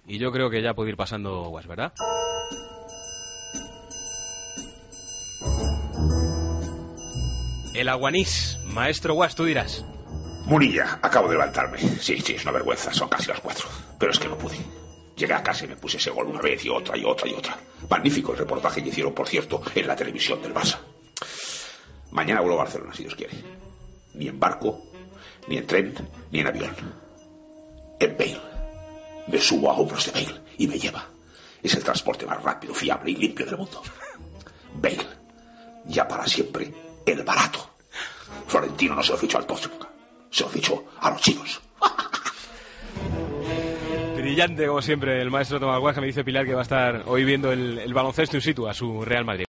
Y yo creo que ya puede ir pasando Guas, ¿verdad? El Aguanís, maestro Guas, tú dirás. Munilla, acabo de levantarme. Sí, es una vergüenza, son casi las 4. Pero es que no pude. Llegué a casa y me puse ese gol una vez y otra y otra y otra. Magnífico el reportaje que hicieron, por cierto, en la televisión del Barça. Mañana vuelvo a Barcelona, si Dios quiere. Ni en barco, ni en tren, ni en avión. En Bale. Me subo a hombros de Bale y me lleva. Es el transporte más rápido, fiable y limpio del mundo. Bale. Ya para siempre, el barato. Florentino no se lo fichó al Tottenham. Se lo fichó a los chinos. Brillante, como siempre, el maestro Tomás Guas, que me dice Pilar que va a estar hoy viendo el baloncesto in situ a su Real Madrid.